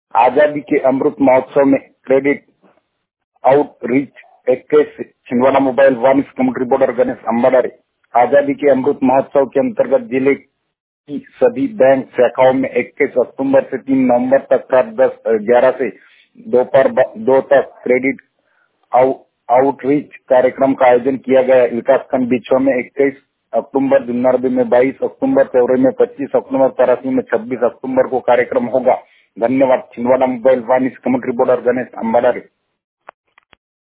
आजादी के अमृत महोत्सव में credit outreach 21 Chhindwara mobile van committee reporter Ganesh Ambadare. Azadi ke Amrit महोत्सव के अंतर्गत जिले की सभी बैंक शाखाओं में 21 अक्टूबर से 3 नवंबर तक रात 11 से दोपहर 2 तक क्रेडिट आउटरीच कार्यक्रम का आयोजन किया गया। विकासखंड बिछुआ में 21 अक्टूबर, जुन्नरबी में 22 अक्टूबर, चौरी में 25 अक्टूबर, तरासी में 26 अक्टूबर को कार्यक्रम होगा। धन्यवाद। Chhindwara mobile van committee reporter Ganesh अम्बाडारे।